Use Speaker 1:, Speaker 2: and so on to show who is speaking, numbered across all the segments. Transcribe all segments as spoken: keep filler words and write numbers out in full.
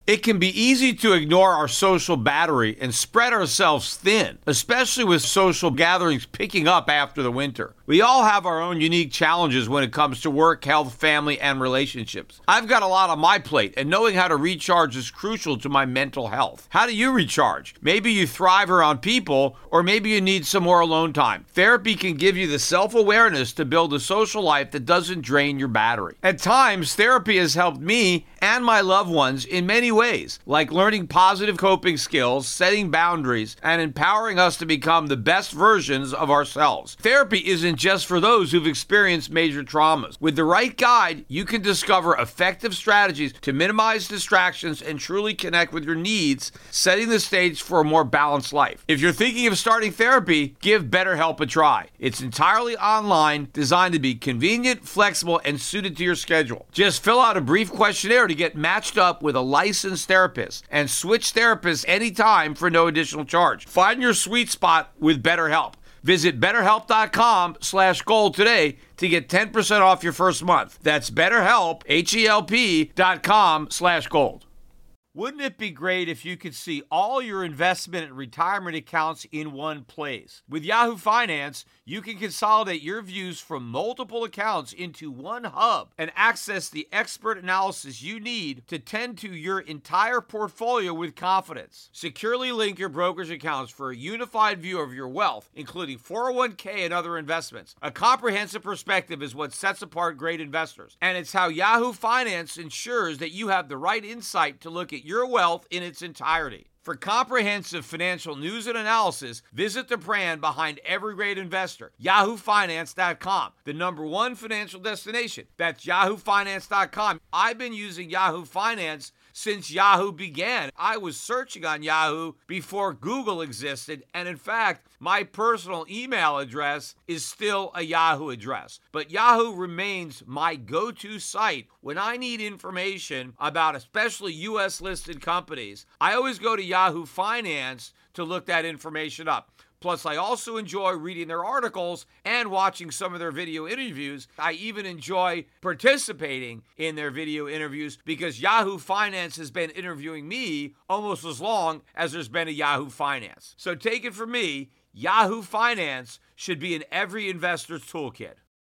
Speaker 1: It can be easy to ignore our social battery and spread ourselves thin, especially with social gatherings picking up after the winter. We all have our own unique challenges when it comes to work, health, family, and relationships. I've got a lot on my plate, and knowing how to recharge is crucial to my mental health. How do you recharge? Maybe you thrive around people, or maybe you need some more alone time. Therapy can give you the self-awareness to build a social life that doesn't drain your battery. At times, therapy has helped me and my loved ones in many ways, like learning positive coping skills, setting boundaries, and empowering us to become the best versions of ourselves. Therapy isn't just for those who've experienced major traumas. With the right guide, you can discover effective strategies to minimize distractions and truly connect with your needs, setting the stage for a more balanced life. If you're thinking of starting therapy, give BetterHelp a try. It's entirely online, designed to be convenient, flexible, and suited to your schedule. Just fill out a brief questionnaire to get matched up with a licensed therapist and switch therapists anytime for no additional charge. Find your sweet spot with BetterHelp. Visit betterhelp.com slash gold today to get ten percent off your first month. That's BetterHelp, H-E-L-P dot com slash gold. Wouldn't it be great if you could see all your investment and retirement accounts in one place? With Yahoo Finance, you can consolidate your views from multiple accounts into one hub and access the expert analysis you need to tend to your entire portfolio with confidence. Securely link your brokerage accounts for a unified view of your wealth, including four oh one k and other investments. A comprehensive perspective is what sets apart great investors, and it's how Yahoo Finance ensures that you have the right insight to look at your wealth in its entirety. For comprehensive financial news and analysis, visit the brand behind every great investor, yahoo finance dot com, the number one financial destination. That's yahoo finance dot com. I've been using Yahoo Finance since Yahoo began. I was searching on Yahoo before Google existed, and in fact, my personal email address is still a Yahoo address. But Yahoo remains my go-to site when I need information about especially U S listed companies. I always go to Yahoo Finance to look that information up. Plus, I also enjoy reading their articles and watching some of their video interviews. I even enjoy participating in their video interviews because Yahoo Finance has been interviewing me almost as long as there's been a Yahoo Finance. So take it from me, Yahoo Finance should be in every investor's toolkit.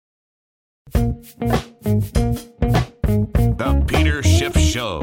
Speaker 2: The Peter Schiff Show.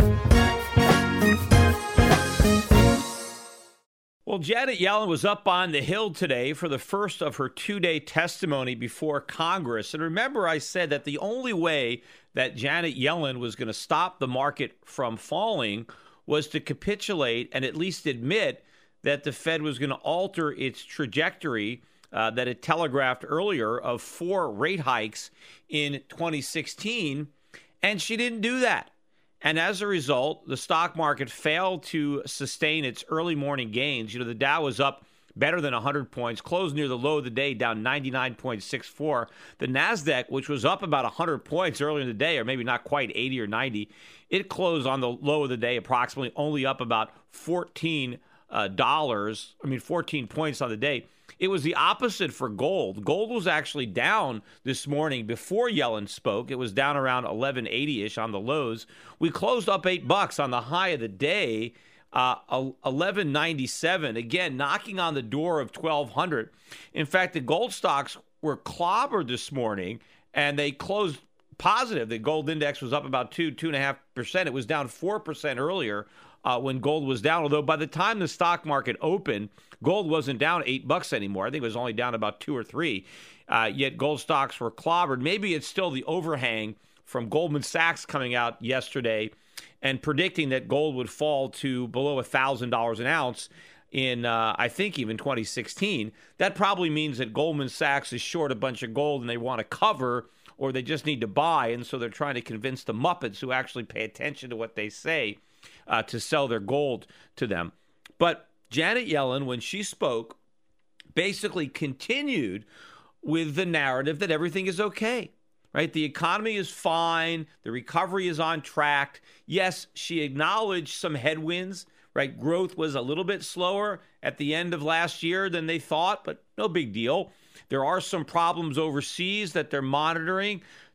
Speaker 1: Well, Janet Yellen was up on the Hill today for the first of her two-day testimony before Congress. And remember, I said that the only way that Janet Yellen was going to stop the market from falling was to capitulate and at least admit that the Fed was going to alter its trajectory uh, that it telegraphed earlier of four rate hikes in twenty sixteen. And she didn't do that. And as a result, the stock market failed to sustain its early morning gains. You know, the Dow was up better than one hundred points, closed near the low of the day, down ninety-nine point six four. The NASDAQ, which was up about one hundred points earlier in the day, or maybe not quite eighty or ninety, it closed on the low of the day approximately only up about fourteen dollars, I mean fourteen points on the day. It was the opposite for gold. Gold was actually down this morning before Yellen spoke. It was down around eleven eighty-ish on the lows. We closed up eight bucks on the high of the day, uh, eleven ninety-seven. Again, knocking on the door of twelve hundred. In fact, the gold stocks were clobbered this morning, and they closed positive. The gold index was up about two, two and a half percent. It was down four percent earlier uh, when gold was down. Although by the time the stock market opened, gold wasn't down eight bucks anymore. I think it was only down about two or three. Uh, yet gold stocks were clobbered. Maybe it's still the overhang from Goldman Sachs coming out yesterday and predicting that gold would fall to below one thousand dollars an ounce in, uh, I think, even twenty sixteen. That probably means that Goldman Sachs is short a bunch of gold and they want to cover, or they just need to buy. And so they're trying to convince the Muppets who actually pay attention to what they say uh, to sell their gold to them. But Janet Yellen, when she spoke, basically continued with the narrative that everything is okay, right? The economy is fine. The recovery is on track. Yes, she acknowledged some headwinds, right? Growth was a little bit slower at the end of last year than they thought, but no big deal. There are some problems overseas that they're monitoring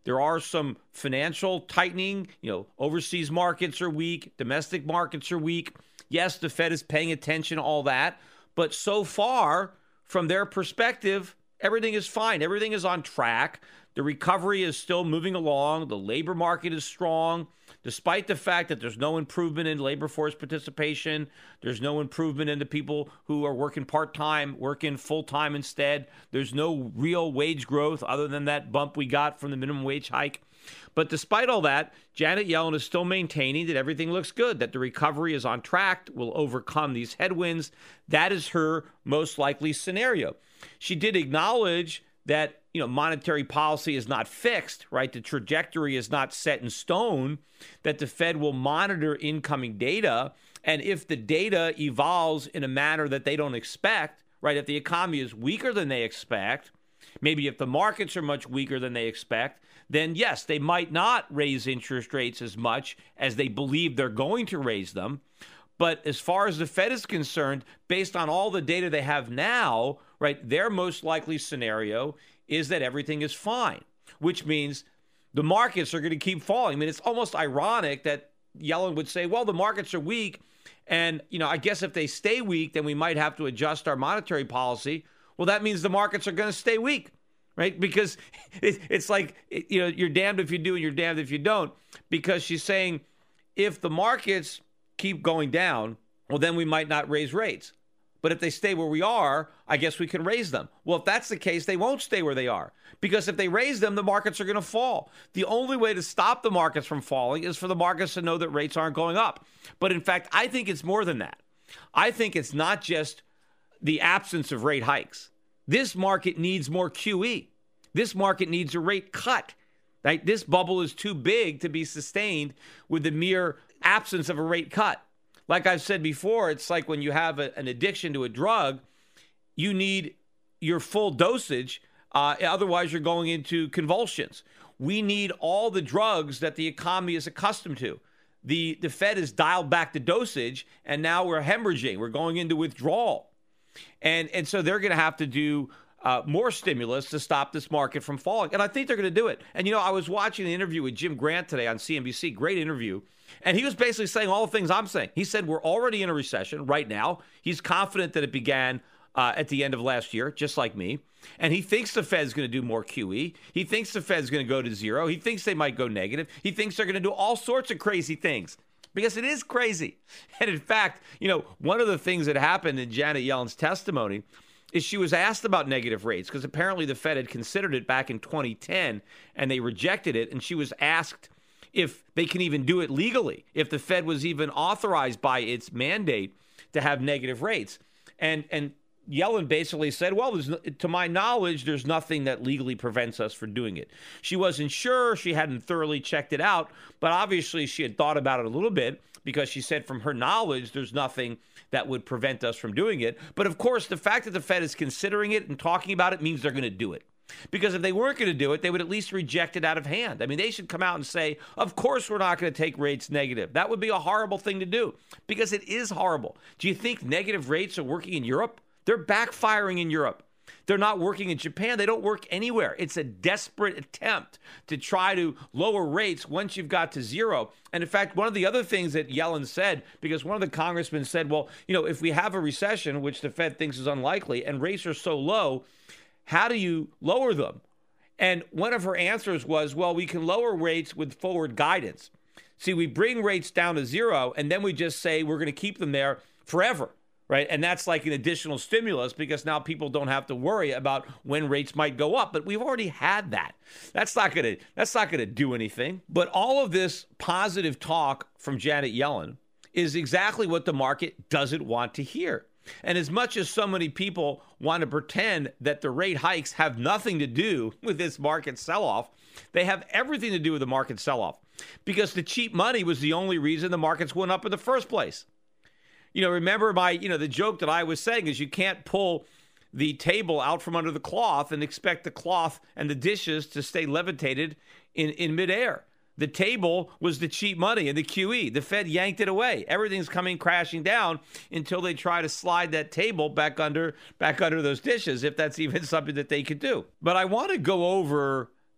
Speaker 1: There are some financial tightening. You know, overseas markets are weak. Domestic markets are weak. Yes, the Fed is paying attention to all that. But so far, from their perspective, everything is fine. Everything is on track. The recovery is still moving along. The labor market is strong, despite the fact that there's no improvement in labor force participation. There's no improvement in the people who are working part-time, working full-time instead. There's no real wage growth other than that bump we got from the minimum wage hike. But despite all that, Janet Yellen is still maintaining that everything looks good, that the recovery is on track, will overcome these headwinds. That is her most likely scenario. She did acknowledge that, you know, monetary policy is not fixed, right? The trajectory is not set in stone, that the Fed will monitor incoming data. And if the data evolves in a manner that they don't expect, right? If the economy is weaker than they expect, maybe if the markets are much weaker than they expect, then yes, they might not raise interest rates as much as they believe they're going to raise them. But as far as the Fed is concerned, based on all the data they have now, right, their most likely scenario is that everything is fine, which means the markets are going to keep falling. I mean, it's almost ironic that Yellen would say, well, the markets are weak. And, you know, I guess if they stay weak, then we might have to adjust our monetary policy. Well, that means the markets are going to stay weak, right? Because it's like, you know, you're damned if you do and you're damned if you don't. Because she's saying if the markets keep going down, well, then we might not raise rates. But if they stay where we are, I guess we can raise them. Well, if that's the case, they won't stay where they are. Because if they raise them, the markets are going to fall. The only way to stop the markets from falling is for the markets to know that rates aren't going up. But in fact, I think it's more than that. I think it's not just the absence of rate hikes. This market needs more Q E. This market needs a rate cut. Right? This bubble is too big to be sustained with the mere absence of a rate cut. Like I've said before, it's like when you have a, an addiction to a drug, you need your full dosage. Uh, otherwise, you're going into convulsions. We need all the drugs that the economy is accustomed to. The, the Fed has dialed back the dosage, and now we're hemorrhaging. We're going into withdrawal. And, and so they're going to have to do uh, more stimulus to stop this market from falling. And I think they're going to do it. And, you know, I was watching an interview with Jim Grant today on C N B C. Great interview. And he was basically saying all the things I'm saying. He said we're already in a recession right now. He's confident that it began uh, at the end of last year, just like me. And he thinks the Fed's going to do more Q E. He thinks the Fed's going to go to zero. He thinks they might go negative. He thinks they're going to do all sorts of crazy things because it is crazy. And in fact, you know, one of the things that happened in Janet Yellen's testimony is she was asked about negative rates because apparently the Fed had considered it back in twenty ten and they rejected it. And she was asked if they can even do it legally, if the Fed was even authorized by its mandate to have negative rates. And and Yellen basically said, well, there's no, to my knowledge, there's nothing that legally prevents us from doing it. She wasn't sure. She hadn't thoroughly checked it out. But obviously, she had thought about it a little bit because she said from her knowledge, there's nothing that would prevent us from doing it. But of course, the fact that the Fed is considering it and talking about it means they're going to do it. Because if they weren't going to do it, they would at least reject it out of hand. I mean, they should come out and say, of course, we're not going to take rates negative. That would be a horrible thing to do because it is horrible. Do you think negative rates are working in Europe? They're backfiring in Europe. They're not working in Japan. They don't work anywhere. It's a desperate attempt to try to lower rates once you've got to zero. And in fact, one of the other things that Yellen said, because one of the congressmen said, well, you know, if we have a recession, which the Fed thinks is unlikely, and rates are so low, how do you lower them? And one of her answers was, well, we can lower rates with forward guidance. See, we bring rates down to zero, and then we just say we're going to keep them there forever. Right. And that's like an additional stimulus because now people don't have to worry about when rates might go up. But we've already had that. That's not going to that's not going to do anything. But all of this positive talk from Janet Yellen is exactly what the market doesn't want to hear. And as much as so many people want to pretend that the rate hikes have nothing to do with this market sell-off, they have everything to do with the market sell-off because the cheap money was the only reason the markets went up in the first place. You know, remember my, you know, the joke that I was saying is you can't pull the table out from under the cloth and expect the cloth and the dishes to stay levitated in, in midair. The table was the cheap money and the Q E. The Fed yanked it away. Everything's coming crashing down until they try to slide that table back under, back under those dishes, if that's even something that they could do. But I want to go over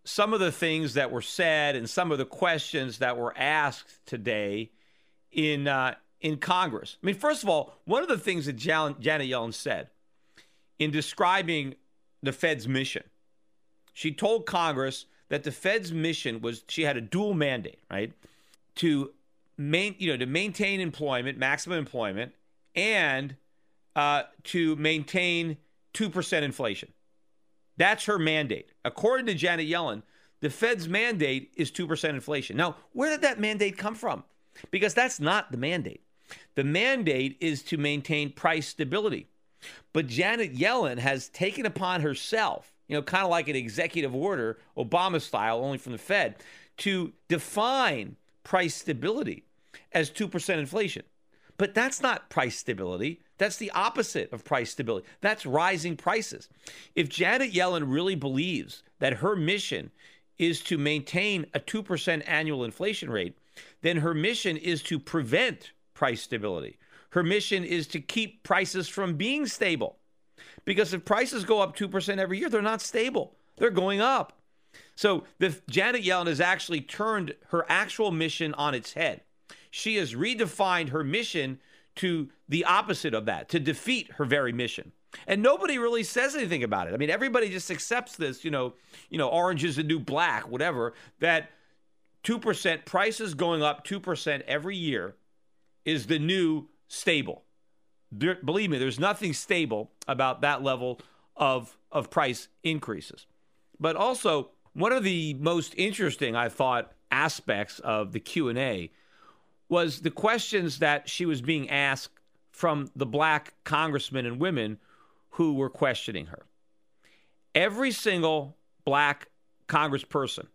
Speaker 1: some of the things that were said and some of the questions that were asked today in uh, in Congress. I mean, first of all, one of the things that Janet Yellen said in describing the Fed's mission, she told Congress that the Fed's mission was, she had a dual mandate, right, to main, you know, to maintain employment, maximum employment, and uh, to maintain two percent inflation. That's her mandate. According to Janet Yellen, the Fed's mandate is two percent inflation. Now, where did that mandate come from? Because that's not the mandate. The mandate is to maintain price stability. But Janet Yellen has taken upon herself, you know, kind of like an executive order, Obama style, only from the Fed, to define price stability as two percent inflation. But that's not price stability. That's the opposite of price stability. That's rising prices. If Janet Yellen really believes that her mission is to maintain a two percent annual inflation rate, then her mission is to prevent price stability. Her mission is to keep prices from being stable. Because if prices go up two percent every year, they're not stable. They're going up. So the, Janet Yellen has actually turned her actual mission on its head. She has redefined her mission to the opposite of that, to defeat her very mission. And nobody really says anything about it. I mean, everybody just accepts this, you know, you know, orange is the new black, whatever, that two percent prices going up two percent every year is the new stable. There, believe me, there's nothing stable about that level of, of price increases. But also, one of the most interesting, I thought, aspects of the Q and A was the questions that she was being asked from the black congressmen and women who were questioning her. Every single black congressperson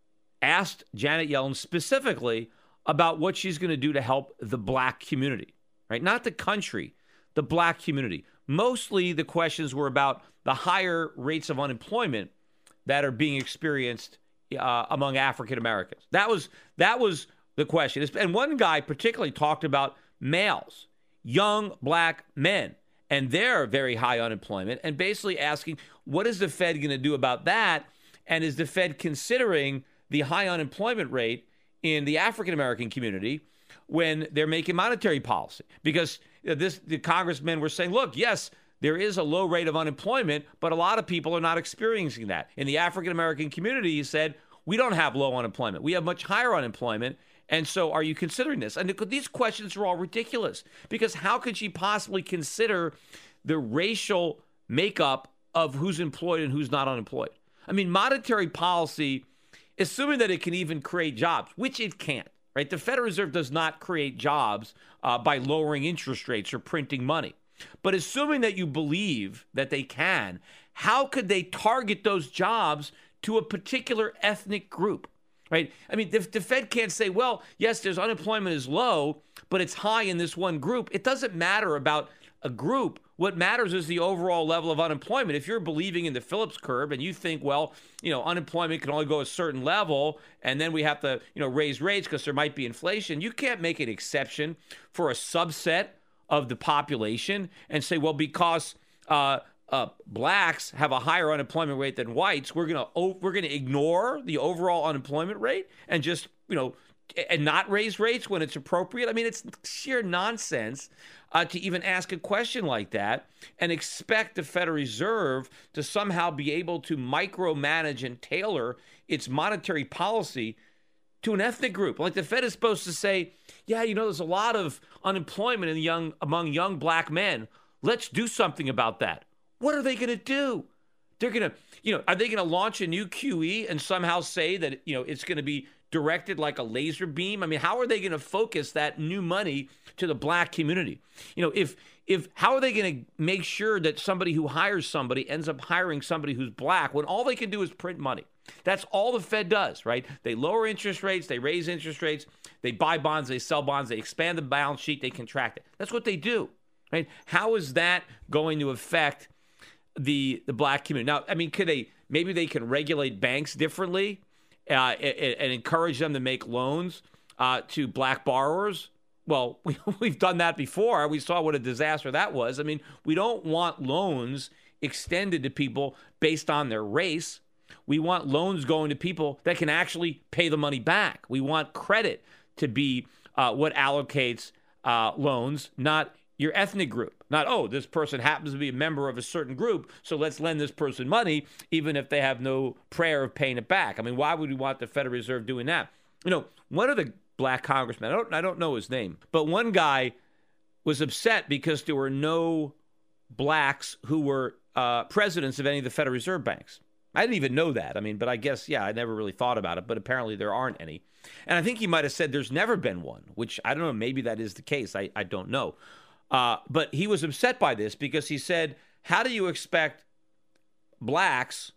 Speaker 1: asked Janet Yellen specifically about what she's going to do to help the black community, right? Not the country, the black community. Mostly the questions were about the higher rates of unemployment that are being experienced uh, among African Americans. That was that was the question. And one guy particularly talked about males, young black men, and their very high unemployment, and basically asking, what is the Fed going to do about that? And is the Fed considering the high unemployment rate in the African American community when they're making monetary policy? Because this, the congressmen were saying, look, yes, there is a low rate of unemployment, but a lot of people are not experiencing that. In the African American community, he said, we don't have low unemployment. We have much higher unemployment. And so are you considering this? And these questions are all ridiculous, because how could she possibly consider the racial makeup of who's employed and who's not unemployed? I mean, monetary policy, assuming that it can even create jobs, which it can't, right? The Federal Reserve does not create jobs uh, by lowering interest rates or printing money. But assuming that you believe that they can, how could they target those jobs to a particular ethnic group? Right? I mean, the, the Fed can't say, well, yes, there's unemployment is low, but it's high in this one group. It doesn't matter about a group. What matters is the overall level of unemployment. If you're believing in the Phillips curve and you think, well, you know, unemployment can only go a certain level and then we have to, you know, raise rates because there might be inflation, you can't make an exception for a subset of the population and say, well, because uh, Uh, blacks have a higher unemployment rate than whites, we're gonna oh, we're gonna ignore the overall unemployment rate and just, you know, and not raise rates when it's appropriate. I mean, it's sheer nonsense uh, to even ask a question like that and expect the Federal Reserve to somehow be able to micromanage and tailor its monetary policy to an ethnic group. Like the Fed is supposed to say, yeah, you know, there's a lot of unemployment in young among young black men. Let's do something about that. What are they going to do? They're going to, you know, are they going to launch a new Q E and somehow say that, you know, it's going to be directed like a laser beam? I mean, how are they going to focus that new money to the black community? You know, if, if, how are they going to make sure that somebody who hires somebody ends up hiring somebody who's black when all they can do is print money? That's all the Fed does, right? They lower interest rates, they raise interest rates, they buy bonds, they sell bonds, they expand the balance sheet, they contract it. That's what they do, right? How is that going to affect the the black community? Now, I mean, could they, maybe they can regulate banks differently uh, and, and encourage them to make loans uh, to black borrowers? Well, we, we've done that before. We saw what a disaster that was. I mean, we don't want loans extended to people based on their race.
Speaker 2: We want loans going to people that can actually pay the money back. We want credit to be uh, what allocates uh, loans, not your ethnic group. Not, oh, this person happens to be a member of a certain group, so let's lend this person money, even if they have no prayer of paying it back. I mean, why would we want the Federal Reserve doing that? You know, one of the black congressmen, I don't, I don't know his name, but one guy was upset because there were no blacks who were uh, presidents of any of the Federal Reserve banks. I didn't even know that. I mean, but I guess, yeah, I never really thought about it, but apparently there aren't any. And I think he might have said there's never been one, which I don't know, maybe that is the case. I, I don't know. Uh, but he was upset by this because he said, how do you expect blacks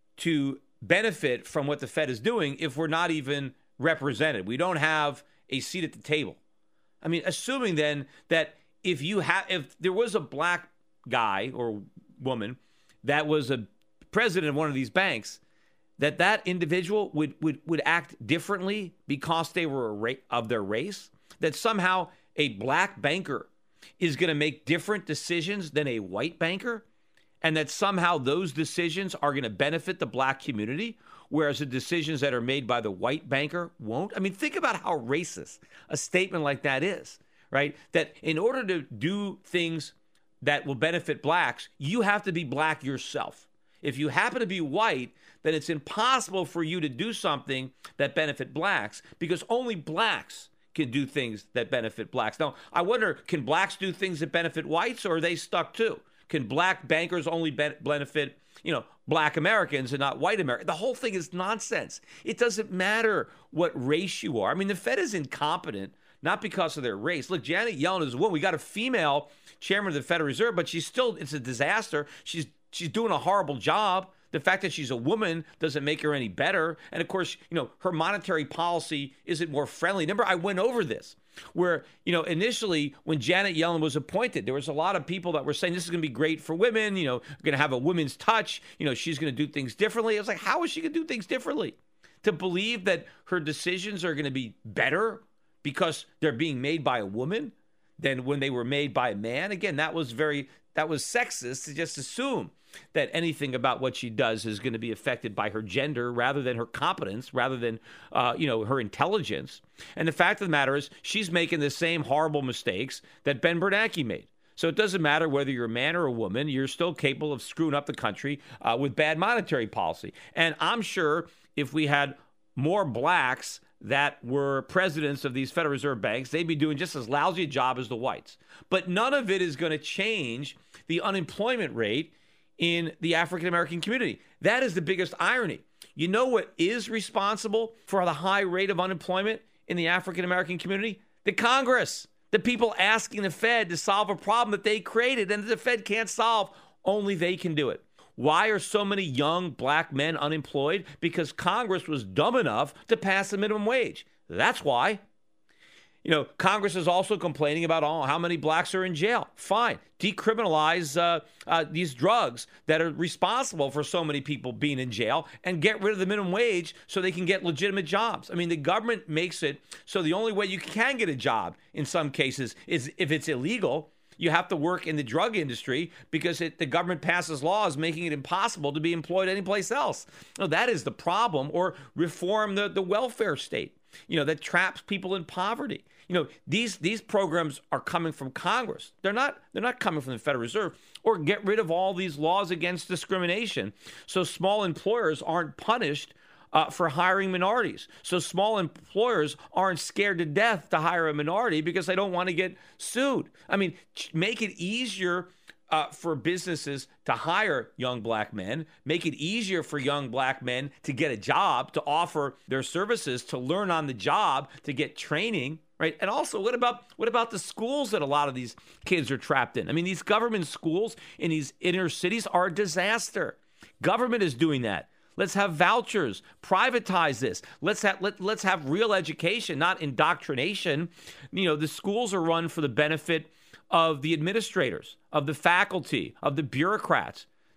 Speaker 2: to benefit from what the Fed is doing if we're not even represented? We don't have a seat at the table. I mean, assuming then that if you have, if there was a black guy or woman that was a president of one of these banks, that that individual would would, would act differently because they were a ra- of their race, that somehow a black banker is going to make different decisions than a white banker, and that somehow those decisions are going to benefit the black community, whereas the decisions that are made by the white banker won't. I mean, think about how racist a statement like that is, right? That in order to do things that will benefit blacks, you have to be black yourself. If you happen to be white, then it's impossible for you to do something that benefit blacks, because only blacks can do things that benefit blacks. Now, I wonder, can blacks do things that benefit whites, or are they stuck too? Can black bankers only benefit, you know, black Americans and not white Americans? The whole thing is nonsense. It doesn't matter what race you are. I mean, the Fed is incompetent, not because of their race. Look, Janet Yellen is a woman. We got a female chairman of the Federal Reserve, but she's still, it's a disaster. She's she's doing a horrible job. The fact that she's a woman doesn't make her any better. And of course, you know, her monetary policy isn't more friendly. Remember, I went over this, where, you know, initially when Janet Yellen was appointed, there was a lot of people that were saying this is going to be great for women. You know, we're going to have a women's touch. You know, she's going to do things differently. I was like, how is she going to do things differently? To believe that her decisions are going to be better because they're being made by a woman than when they were made by a man. Again, that was very, that was sexist to just assume that anything about what she does is going to be affected by her gender rather than her competence, rather than, uh, you know, her intelligence. And the fact of the matter is she's making the same horrible mistakes that Ben Bernanke made. So it doesn't matter whether you're a man or a woman, you're still capable of screwing up the country uh, with bad monetary policy. And I'm sure if we had more blacks that were presidents of these Federal Reserve banks, they'd be doing just as lousy a job as the whites. But none of it is going to change the unemployment rate in the African-American community. That is the biggest irony. You know what is responsible for the high rate of unemployment in the African-American community? The Congress, the people asking the Fed to solve a problem that they created and that the Fed can't solve. Only they can do it. Why are so many young black men unemployed? Because Congress was dumb enough to pass the minimum wage. That's why. You know, Congress is also complaining about oh, how many blacks are in jail. Fine. Decriminalize uh, uh, these drugs that are responsible for so many people being in jail and get rid of the minimum wage so they can get legitimate jobs. I mean, the government makes it so the only way you can get a job in some cases is if it's illegal. You have to work in the drug industry because it, the government passes laws making it impossible to be employed anyplace else. No, that is the problem. Or reform the, the welfare state, you know, that traps people in poverty. You know, these these programs are coming from Congress. They're not they're not coming from the Federal Reserve. Or get rid of all these laws against discrimination so small employers aren't punished Uh, for hiring minorities. So small employers aren't scared to death to hire a minority because they don't want to get sued. I mean, make it easier uh, for businesses to hire young black men, make it easier for young black men to get a job, to offer their services, to learn on the job, to get training, right? And also, what about what about the schools that a lot of these kids are trapped in? I mean, these government schools in these inner cities are a disaster. Government is doing that. Let's have vouchers, privatize this. Let's have let, let's have real education, not indoctrination. You know, the schools are run for the benefit of the administrators, of the faculty, of the bureaucrats.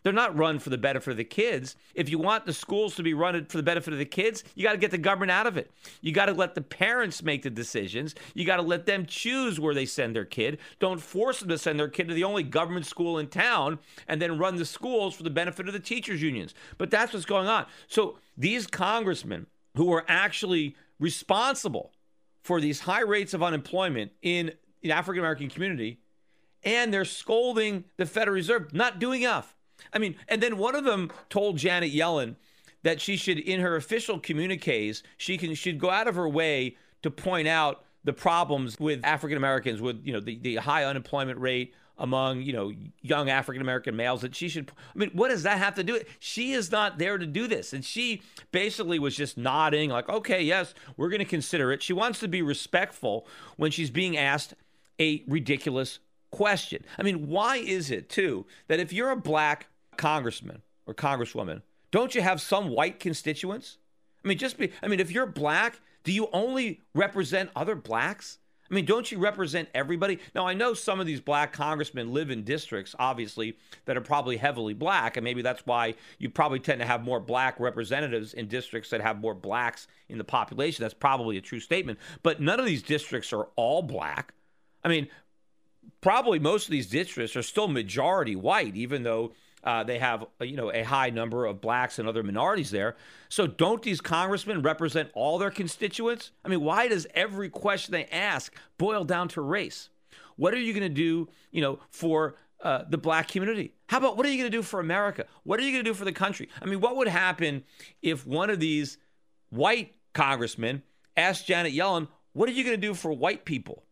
Speaker 2: They're not run for the benefit of the kids. If you want the schools to be run for the benefit of the kids, you got to get the government out of it. You got to let the parents make the decisions. You got to let them choose where they send their kid. Don't force them to send their kid to the only government school in town and then run the schools for the benefit of the teachers' unions. But that's what's going on. So these congressmen who are actually responsible for these high rates of unemployment in the African-American community, and they're scolding the Federal Reserve, not doing enough. I mean, and then one of them told Janet Yellen that she should, in her official communiques, she can should go out of her way to point out the problems with African Americans, with, you know, the, the high unemployment rate among, you know, young African American males. That she should, I mean, what does that have to do? She is not there to do this. And she basically was just nodding like, okay, yes, we're going to consider it. She wants to be respectful when she's being asked a ridiculous question. I mean, why is it, too, that if you're a black congressman or congresswoman, don't you have some white constituents? I mean, just be, I mean, if you're black, do you only represent other blacks? I mean, don't you represent everybody? Now, I know some of these black congressmen live in districts, obviously, that are probably heavily black, and maybe that's why you probably tend to have more black representatives in districts that have more blacks in the population. That's probably a true statement. But none of these districts are all black. I mean, probably most of these districts are still majority white, even though uh, they have, you know, a high number of blacks and other minorities there. So don't these congressmen represent all their constituents? I mean, why does every question they ask boil down to race? What are you going to do, you know, for uh, the black community? How about what are you going to do for America? What are you going to do for the country? I mean, what would happen if one of these white congressmen asked Janet Yellen, what are you going to do for white people?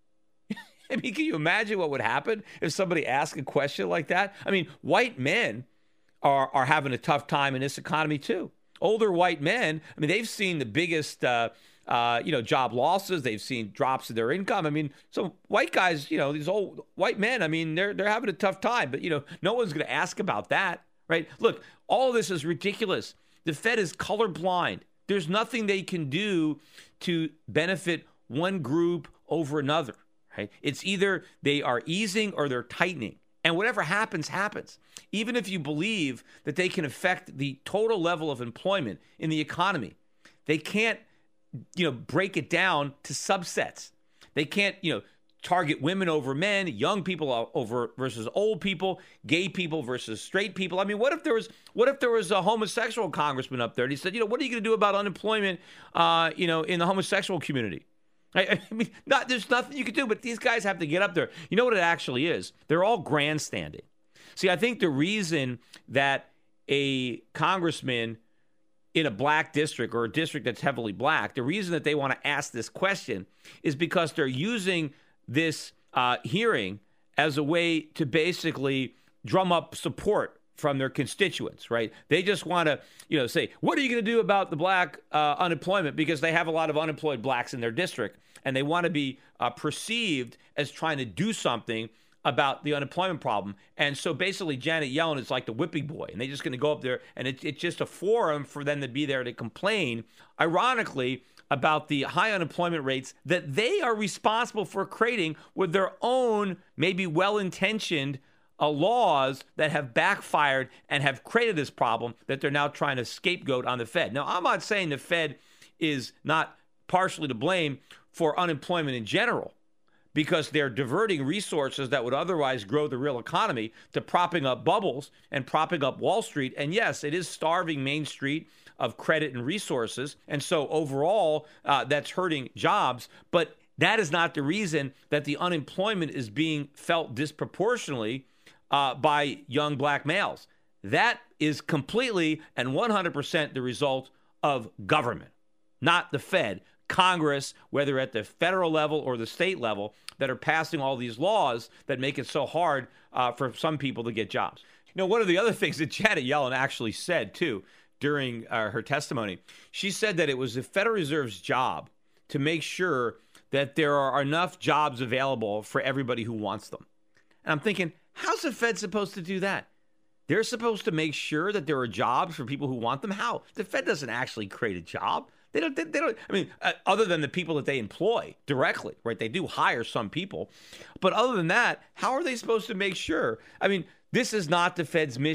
Speaker 2: I mean, can you imagine what would happen if somebody asked a question like that? I mean, white men are are having a tough time in this economy, too. Older white men, I mean, they've seen the biggest, uh, uh, you know, job losses. They've seen drops in their income. I mean, so white guys, you know, these old white men, I mean, they're they're having a tough time. But, you know, no one's going to ask about that, right? Look, all of this is ridiculous. The Fed is colorblind. There's nothing they can do to benefit one group over another. Right? It's either they are easing or they're tightening. And whatever happens, happens. Even if you believe that they can affect the total level of employment in the economy, they can't, you know, break it down to subsets. They can't, you know, target women over men, young people over versus old people, gay people versus straight people. I mean, what if there was what if there was a homosexual congressman up there and he said, you know, what are you going to do about unemployment, uh, you know, in the homosexual community? I, I mean, not, there's nothing you can do, but these guys have to get up there. You know what it actually is? They're all grandstanding. See, I think the reason that a congressman in a black district or a district that's heavily black, the reason that they want to ask this question is because they're using this uh, hearing as a way to basically drum up support from their constituents, right? They just want to, you know, say, what are you going to do about the black uh, unemployment? Because they have a lot of unemployed blacks in their district, and they want to be uh, perceived as trying to do something about the unemployment problem. And so basically Janet Yellen is like the whipping boy, and they're just going to go up there, and it, it's just a forum for them to be there to complain, ironically, about the high unemployment rates that they are responsible for creating with their own maybe well-intentioned Uh, laws that have backfired and have created this problem that they're now trying to scapegoat on the Fed. Now, I'm not saying the Fed is not partially to blame for unemployment in general, because they're diverting resources that would otherwise grow the real economy to propping up bubbles and propping up Wall Street. And yes, it is starving Main Street of credit and resources. And so overall, uh, that's hurting jobs. But that is not the reason that the unemployment is being felt disproportionately Uh, by young black males. That is completely and one hundred percent the result of government, not the Fed. Congress, whether at the federal level or the state level, that are passing all these laws that make it so hard uh, for some people to get jobs. You know, one of the other things that Janet Yellen actually said, too, during uh, her testimony, she said that it was the Federal Reserve's job to make sure that there are enough jobs available for everybody who wants them. And I'm thinking, how's the Fed supposed to do that? They're supposed to make sure that there are jobs for people who want them. How? The Fed doesn't actually create a job. They don't, they, they don't, I mean, uh, other than the people that they employ directly, right? They do hire some people. But other than that, how are they supposed to make sure? I mean, this is not the Fed's mission.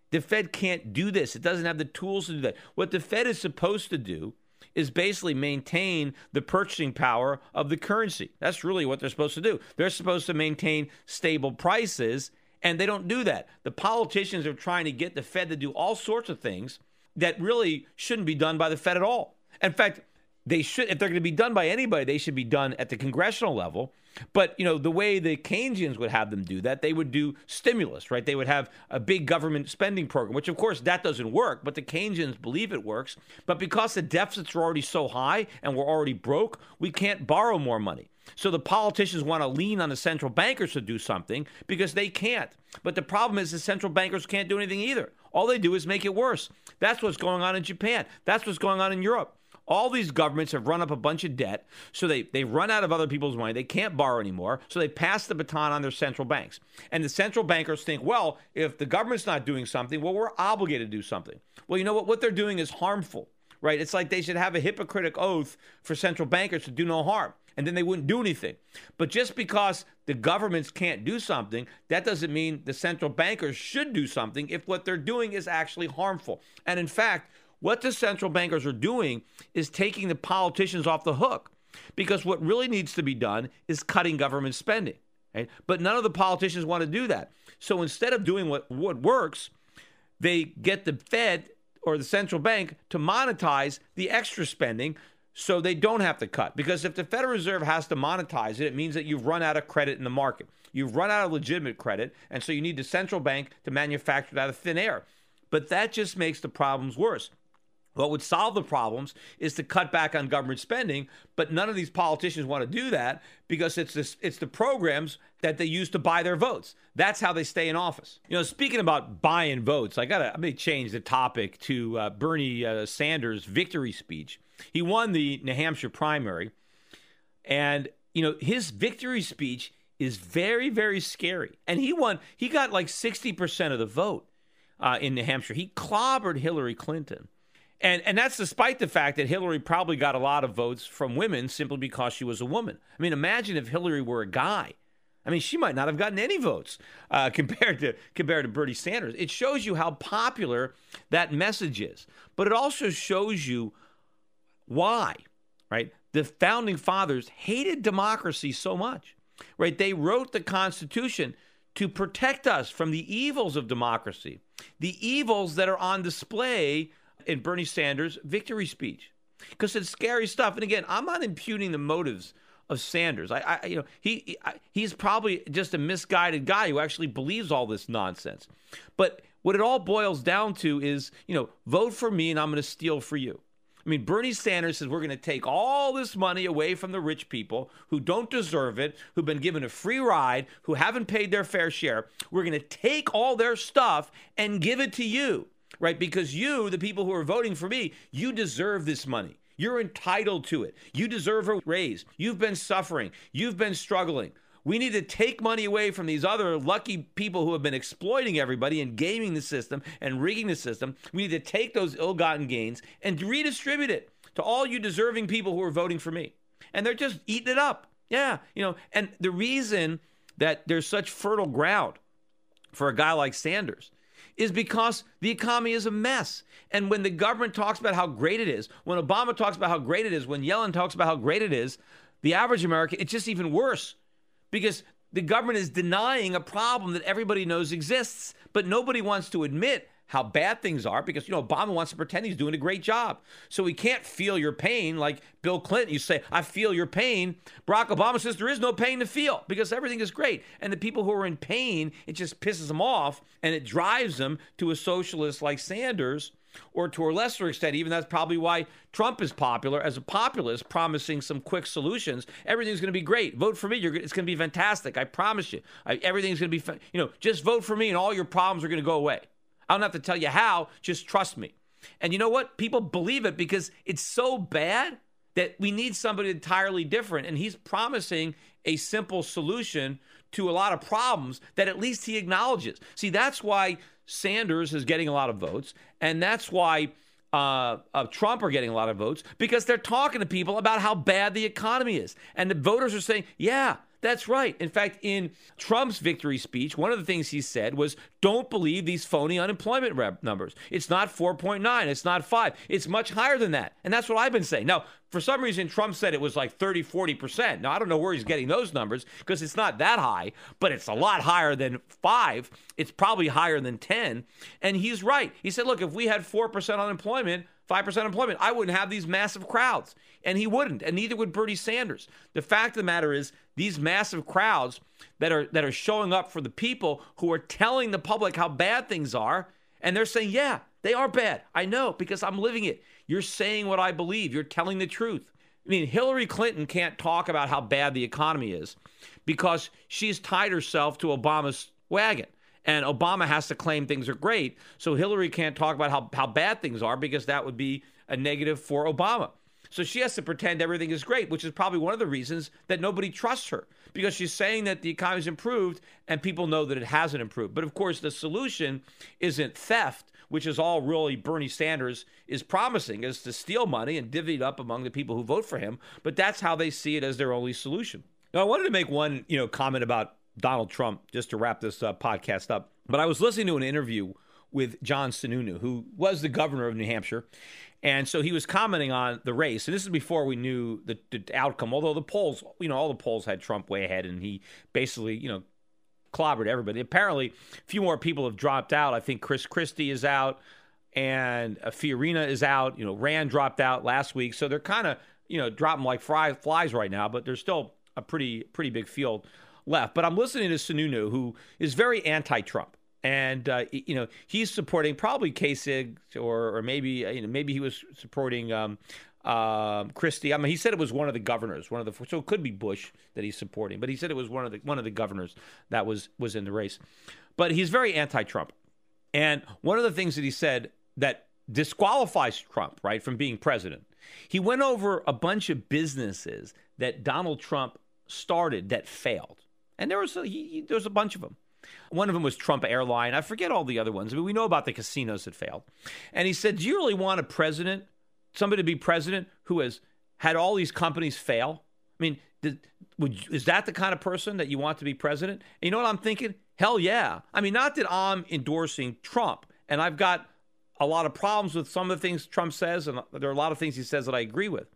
Speaker 2: The Fed can't do this. It doesn't have the tools to do that. What the Fed is supposed to do is basically maintain the purchasing power of the currency. That's really what they're supposed to do. They're supposed to maintain stable prices, and they don't do that. The politicians are trying to get the Fed to do all sorts of things that really shouldn't be done by the Fed at all. In fact, they should, if they're going to be done by anybody, they should be done at the congressional level. But, you know, the way the Keynesians would have them do that, they would do stimulus, right? They would have a big government spending program, which, of course, that doesn't work. But the Keynesians believe it works. But because the deficits are already so high and we're already broke, we can't borrow more money. So the politicians want to lean on the central bankers to do something because they can't. But the problem is the central bankers can't do anything either. All they do is make it worse. That's what's going on in Japan. That's what's going on in Europe. All these governments have run up a bunch of debt, so they, they run out of other people's money. They can't borrow anymore, so they pass the baton on their central banks. And the central bankers think, well, if the government's not doing something, well, we're obligated to do something. Well, you know what? What they're doing is harmful, right? It's like they should have a Hippocratic oath for central bankers to do no harm, and then they wouldn't do anything. But just because the governments can't do something, that doesn't mean the central bankers should do something if what they're doing is actually harmful. And in fact, what the central bankers are doing is taking the politicians off the hook, because what really needs to be done is cutting government spending. Right? But none of the politicians want to do that. So instead of doing what, what works, they get the Fed or the central bank to monetize the extra spending so they don't have to cut. Because if the Federal Reserve has to monetize it, it means that you've run out of credit in the market. You've run out of legitimate credit, and so you need the central bank to manufacture it out of thin air. But that just makes the problems worse. What would solve the problems is to cut back on government spending, but none of these politicians want to do that because it's this, it's the programs that they use to buy their votes. That's how they stay in office. You know, speaking about buying votes, I gotta I may change the topic to uh, Bernie uh, Sanders' victory speech. He won the New Hampshire primary, and you know his victory speech is very, very scary. And he won. He got like sixty percent of the vote uh, in New Hampshire. He clobbered Hillary Clinton. And and that's despite the fact that Hillary probably got a lot of votes from women simply because she was a woman. I mean, imagine if Hillary were a guy. I mean, she might not have gotten any votes uh, compared to compared to Bernie Sanders. It shows you how popular that message is. But it also shows you why, right? The founding fathers hated democracy so much, right? They wrote the Constitution to protect us from the evils of democracy, the evils that are on display in Bernie Sanders' victory speech, because it's scary stuff. And again, I'm not impugning the motives of Sanders. I, I you know, he I, he's probably just a misguided guy who actually believes all this nonsense. But what it all boils down to is, you know, vote for me and I'm going to steal for you. I mean, Bernie Sanders says we're going to take all this money away from the rich people who don't deserve it, who've been given a free ride, who haven't paid their fair share. We're going to take all their stuff and give it to you. Right? Because you, the people who are voting for me, you deserve this money. You're entitled to it. You deserve a raise. You've been suffering. You've been struggling. We need to take money away from these other lucky people who have been exploiting everybody and gaming the system and rigging the system. We need to take those ill-gotten gains and redistribute it to all you deserving people who are voting for me. And they're just eating it up. Yeah, you know, and the reason that there's such fertile ground for a guy like Sanders is because the economy is a mess. And when the government talks about how great it is, when Obama talks about how great it is, when Yellen talks about how great it is, the average American, it's just even worse because the government is denying a problem that everybody knows exists, but nobody wants to admit how bad things are because, you know, Obama wants to pretend he's doing a great job. So he can't feel your pain like Bill Clinton. You say, I feel your pain. Barack Obama says there is no pain to feel because everything is great. And the people who are in pain, it just pisses them off and it drives them to a socialist like Sanders, or to a lesser extent, even that's probably why Trump is popular as a populist, promising some quick solutions. Everything's going to be great. Vote for me. You're, it's going to be fantastic. I promise you. I, everything's going to be, fa- you know, just vote for me and all your problems are going to go away. I don't have to tell you how, just trust me. And you know what? People believe it because it's so bad that we need somebody entirely different. And he's promising a simple solution to a lot of problems that at least he acknowledges. See, that's why Sanders is getting a lot of votes. And that's why uh, uh, Trump are getting a lot of votes, because they're talking to people about how bad the economy is. And the voters are saying, yeah, That's right. In fact, in Trump's victory speech, one of the things he said was, don't believe these phony unemployment rep numbers. It's not four point nine. It's not five. It's much higher than that. And that's what I've been saying. Now, for some reason, Trump said it was like thirty, forty percent. Now, I don't know where he's getting those numbers because it's not that high, but it's a lot higher than five. It's probably higher than ten. And he's right. He said, look, if we had four percent unemployment, five percent employment, I wouldn't have these massive crowds. And he wouldn't, and neither would Bernie Sanders. The fact of the matter is, these massive crowds that are that are showing up for the people who are telling the public how bad things are, and they're saying, yeah, they are bad. I know, because I'm living it. You're saying what I believe. You're telling the truth. I mean, Hillary Clinton can't talk about how bad the economy is because she's tied herself to Obama's wagon. And Obama has to claim things are great. So Hillary can't talk about how, how bad things are because that would be a negative for Obama. So she has to pretend everything is great, which is probably one of the reasons that nobody trusts her, because she's saying that the economy's improved and people know that it hasn't improved. But of course, the solution isn't theft, which is all really Bernie Sanders is promising, is to steal money and divvy it up among the people who vote for him. But that's how they see it as their only solution. Now, I wanted to make one, you know, comment about Donald Trump, just to wrap this uh, podcast up. But I was listening to an interview with John Sununu, who was the governor of New Hampshire. And so he was commenting on the race. And this is before we knew the, the outcome, although the polls, you know, all the polls had Trump way ahead. And he basically, you know, clobbered everybody. Apparently, a few more people have dropped out. I think Chris Christie is out and uh, Fiorina is out. You know, Rand dropped out last week. So they're kind of, you know, dropping like fly, flies right now. But there's still a pretty, pretty big field left. But I'm listening to Sununu, who is very anti-Trump. And, uh, you know, he's supporting probably Kasich or or maybe, you know, maybe he was supporting um, uh, Christie. I mean, he said it was one of the governors, one of the, so it could be Bush that he's supporting. But he said it was one of the one of the governors that was was in the race. But he's very anti-Trump. And one of the things that he said that disqualifies Trump, right, from being president, he went over a bunch of businesses that Donald Trump started that failed. And there was a, he, he, there was a bunch of them. One of them was Trump Airline. I forget all the other ones. I mean, we know about the casinos that failed. And he said, do you really want a president, somebody to be president who has had all these companies fail? I mean, did, would, is that the kind of person that you want to be president? And you know what I'm thinking? Hell yeah. I mean, not that I'm endorsing Trump. And I've got a lot of problems with some of the things Trump says. And there are a lot of things he says that I agree with.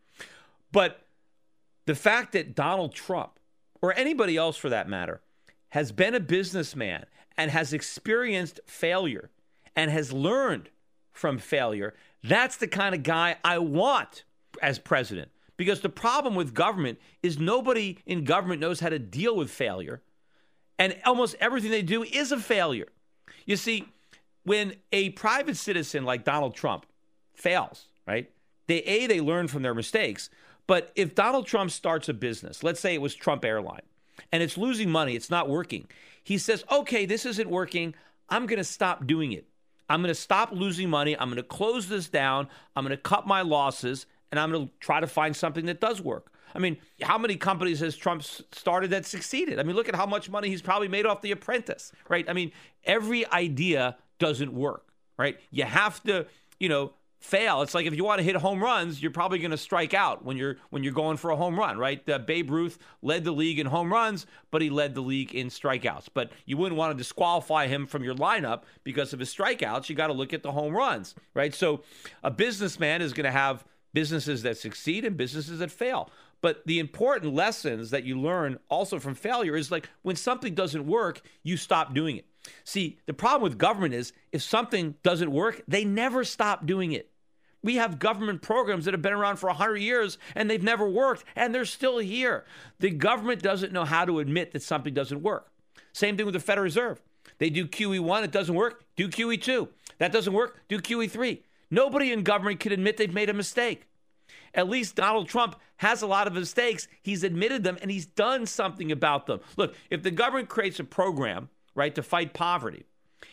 Speaker 2: But the fact that Donald Trump, or anybody else for that matter, has been a businessman and has experienced failure and has learned from failure, that's the kind of guy I want as president. Because the problem with government is nobody in government knows how to deal with failure. And almost everything they do is a failure. You see, when a private citizen like Donald Trump fails, right, they, A, they learn from their mistakes. But if Donald Trump starts a business, let's say it was Trump Airline, and it's losing money, it's not working. He says, okay, this isn't working. I'm going to stop doing it. I'm going to stop losing money. I'm going to close this down. I'm going to cut my losses, and I'm going to try to find something that does work. I mean, how many companies has Trump started that succeeded? I mean, look at how much money he's probably made off The Apprentice, right? I mean, every idea doesn't work, right? You have to, you know, fail. It's like if you want to hit home runs, you're probably going to strike out when you're when you're going for a home run, right? Uh, Babe Ruth led the league in home runs, but he led the league in strikeouts. But you wouldn't want to disqualify him from your lineup because of his strikeouts. You got to look at the home runs, right? So a businessman is going to have businesses that succeed and businesses that fail. But the important lessons that you learn also from failure is like when something doesn't work, you stop doing it. See, the problem with government is if something doesn't work, they never stop doing it. We have government programs that have been around for one hundred years and they've never worked and they're still here. The government doesn't know how to admit that something doesn't work. Same thing with the Federal Reserve. They do Q E one, it doesn't work, do Q E two. That doesn't work, do Q E three. Nobody in government can admit they've made a mistake. At least Donald Trump has a lot of mistakes. He's admitted them and he's done something about them. Look, if the government creates a program, right, to fight poverty,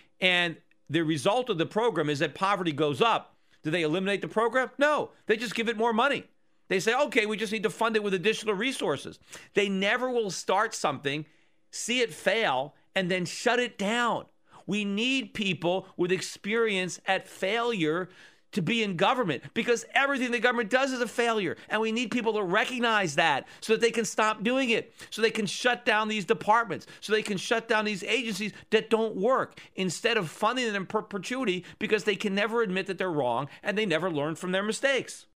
Speaker 2: and the result of the program is that poverty goes up, do they eliminate the program? No, they just give it more money. They say, okay, we just need to fund it with additional resources. They never will start something, see it fail, and then shut it down. We need people with experience at failure to be in government because everything the government does is a failure. And we need people to recognize that so that they can stop doing it, so they can shut down these departments, so they can shut down these agencies that don't work instead of funding them in perpetuity because they can never admit that they're wrong and they never learn from their mistakes.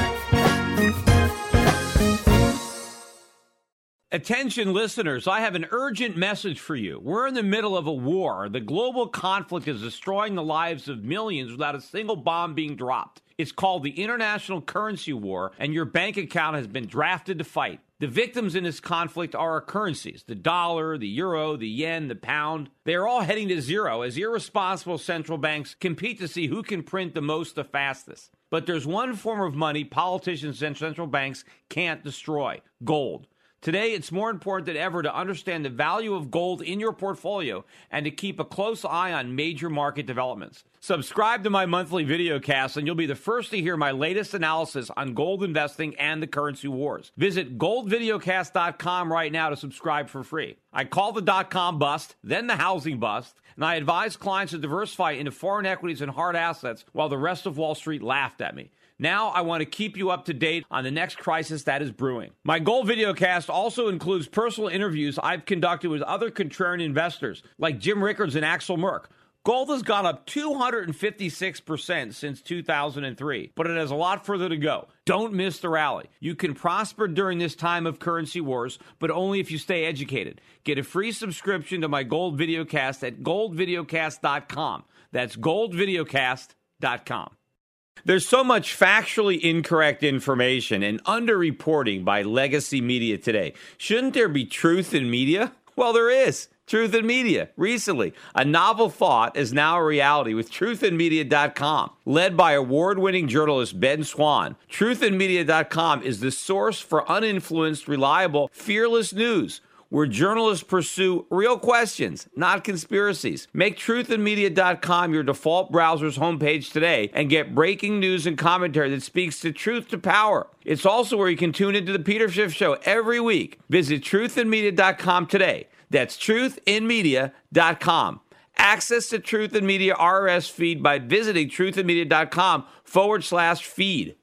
Speaker 2: Attention listeners, I have an urgent message for you. We're in the middle of a war. The global conflict is destroying the lives of millions without a single bomb being dropped. It's called the International Currency War, and your bank account has been drafted to fight. The victims in this conflict are our currencies, the dollar, the euro, the yen, the pound. They are all heading to zero as irresponsible central banks compete to see who can print the most the fastest. But there's one form of money politicians and central banks can't destroy: gold. Today, it's more important than ever to understand the value of gold in your portfolio and to keep a close eye on major market developments. Subscribe to my monthly videocast and you'll be the first to hear my latest analysis on gold investing and the currency wars. Visit gold videocast dot com right now to subscribe for free. I call the dot-com bust, then the housing bust, and I advise clients to diversify into foreign equities and hard assets while the rest of Wall Street laughed at me. Now I want to keep you up to date on the next crisis that is brewing. My Gold Videocast also includes personal interviews I've conducted with other contrarian investors like Jim Rickards and Axel Merck. Gold has gone up two hundred fifty-six percent since two thousand three, but it has a lot further to go. Don't miss the rally. You can prosper during this time of currency wars, but only if you stay educated. Get a free subscription to my Gold Videocast at gold videocast dot com. That's gold videocast dot com. There's so much factually incorrect information and underreporting by legacy media today. Shouldn't there be truth in media? Well, there is. Truth in Media. Recently, a novel thought is now a reality with truth in media dot com. Led by award-winning journalist Ben Swann, truth in media dot com is the source for uninfluenced, reliable, fearless news, where journalists pursue real questions, not conspiracies. Make truth in media dot com your default browser's homepage today and get breaking news and commentary that speaks the truth to power. It's also where you can tune into the Peter Schiff Show every week. Visit truth in media dot com today. That's truth in media dot com. Access to Truth in Media R S S feed by visiting truth in media dot com forward slash feed.